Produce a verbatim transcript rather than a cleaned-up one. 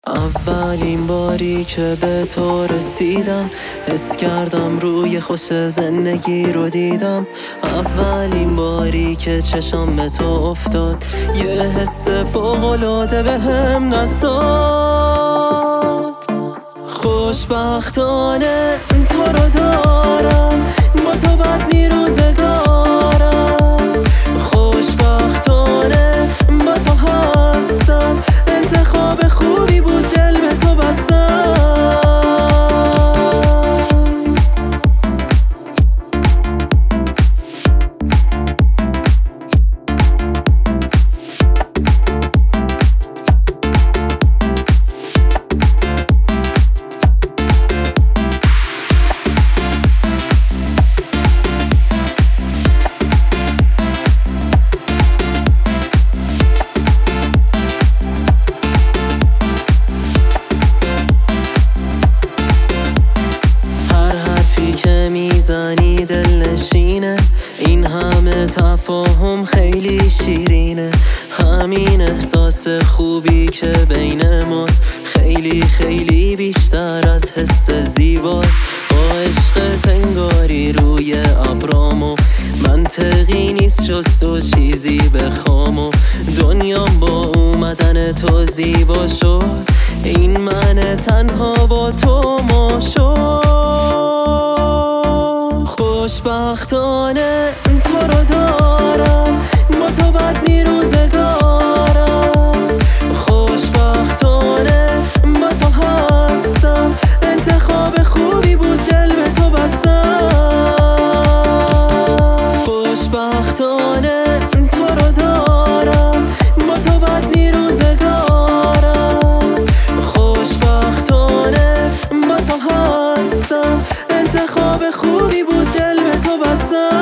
اولین باری که به تو رسیدم حس کردم روی خوش زندگی رو دیدم. اولین باری که چشم به تو افتاد یه حس فوق‌العاده به هم دست داد. خوشبختانه تو رو دارم، با تو بدنی روزگارم. خوشبختانه با تو هستم، انتخاب خوبی بود دل به تو بستم. میزنی دل نشینه، این همه تفاهم خیلی شیرینه. همین احساس خوبی که بین ماست خیلی خیلی بیشتر از حس زیباست. با عشق تنگاری روی ابرامو منطقی نیست جز تو چیزی بخوام و دنیام با اومدن تو زیبا شد. این من تنها با تو ما شد. خوشبختانه تو رو دارم، با تو بدنی روزگارم. خوشبختانه با تو هستم، انتخاب خوبی بود دل به تو بستم. خوشبختانه تو رو دارم، با تو بدنی روزگارم. خوشبختانه با تو هستم، انتخاب خوبی بود دل به تو بستم.